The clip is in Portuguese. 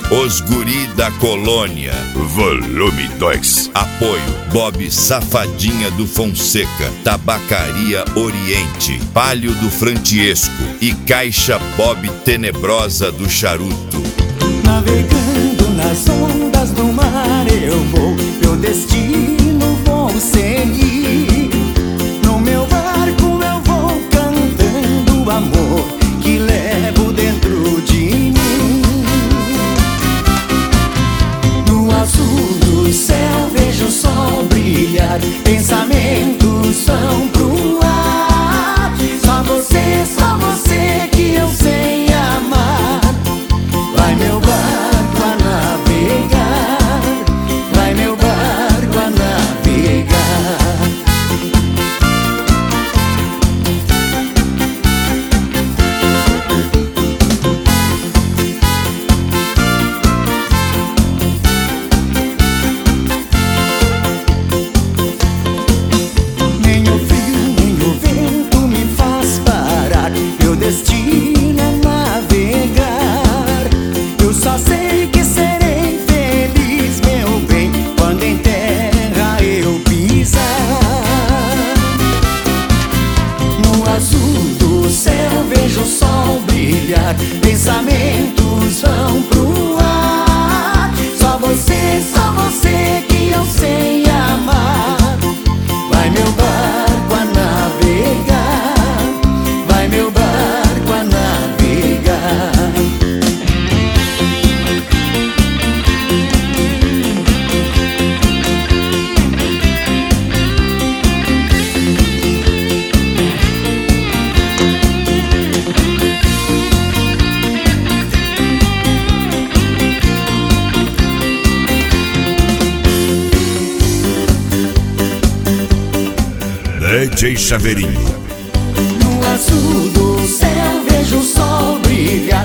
Os Guri da Colônia, Volume 2. Apoio Bob Safadinha do Fonseca, Tabacaria Oriente, Palio do Frantiesco e Caixa Bob Tenebrosa do Charuto. Navegando nas ondas do mar eu vou, meu destino vou seguir. No meu barco eu vou cantando o amor que levo dentro de mim. No azul do céu vejo o sol brilhar, pensamentos vão pro ar. Só você que eu sei amar. Vai meu barco a navegar, vai meu barco a navegar. Nem o frio, nem o vento me faz parar, meu destino é navegar. Eu só sei que serei feliz, meu bem, quando em terra eu pisar. No azul do céu vejo o sol brilhar, pensamentos vão pro ar. Só você que eu sei amar. Vai meu barco a navegar, vai meu barco a navegar. DJ Chaveirinho. No azul do céu vejo o sol brilhar,